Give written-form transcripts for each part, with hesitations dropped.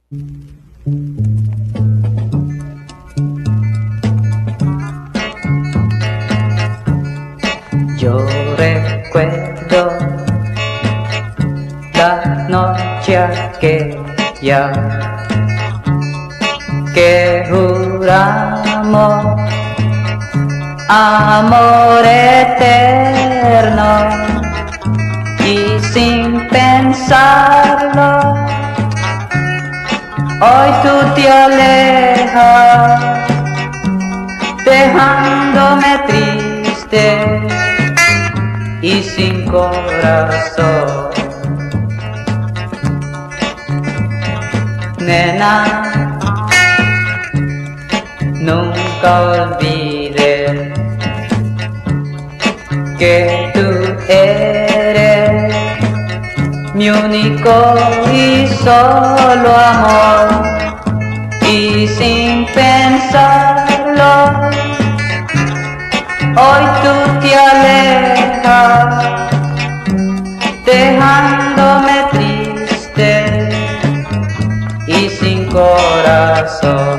Yo recuerdo la noche aquella que juramos amor eterno, y sin pensarlo hoy tú te alejas dejándome triste y sin corazón. Nena, nunca olvides que tú eres mi único y solo amor, y sin pensarlo hoy tú te alejas dejándome triste y sin corazón.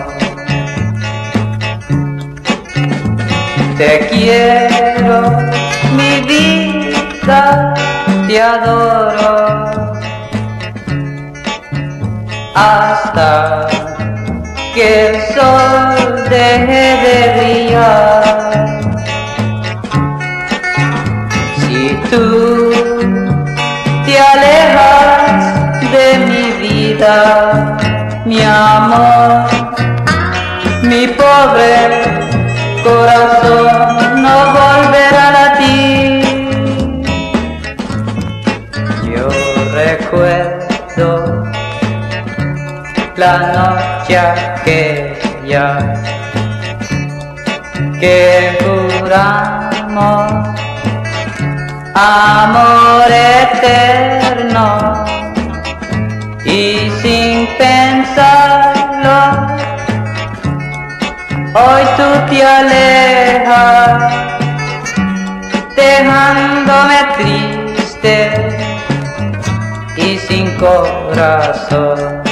Te quiero, mi vida, te adoro, hasta que el sol deje de brillar. Si tú te alejas de mi vida, mi amor, mi pobre corazón no volverá a latir. Yo recuerdo la noche aquella que juramos amor eterno, y sin pensarlo hoy tú te alejas dejándome triste y sin corazón.